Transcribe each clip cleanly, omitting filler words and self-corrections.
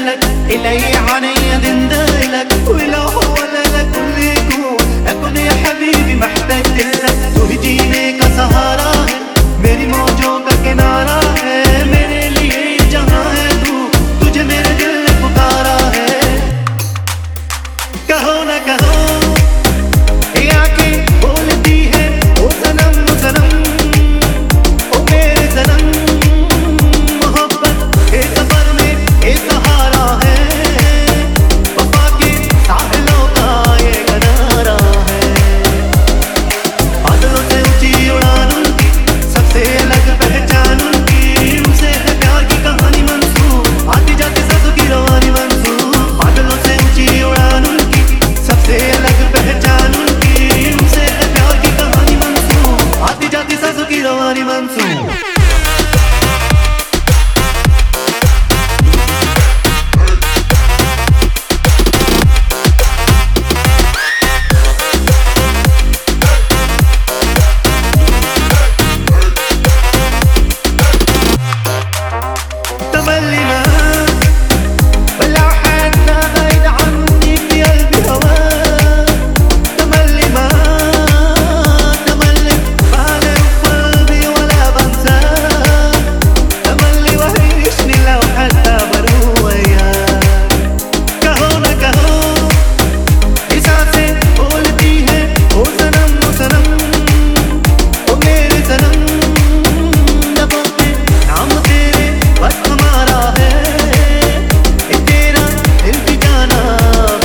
لك إلي عيني دندلك ولو هو لك كل يكون أكون يا حبيبي محتاج لك तू ही जीने का सहारा है मेरी मौजों का किनारा है मेरे लिए जहां है तू तुझे मेरे दिल ने पुकारा है कहो न कहो ये आंखें बोलती है ओ सनम सनम ओ मेरे सनम मोहब्बत के सफर में ये सहारा है वफा के साहिलों का ये किनारा है बादलों से ऊंची उड़ान उनकी सबसे अलग पहचान उनकी उनसे है प्यार की कहानी मंसूर आती जाती सांसों की रवानी मंसूर बादलों से ऊंची उड़ान उनकी सबसे अलग पहचान उनकी उनसे है प्यार की कहानी मंसूर आती जाती सांसों की रवानी मंसूर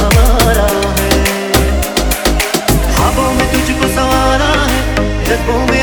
Let's go.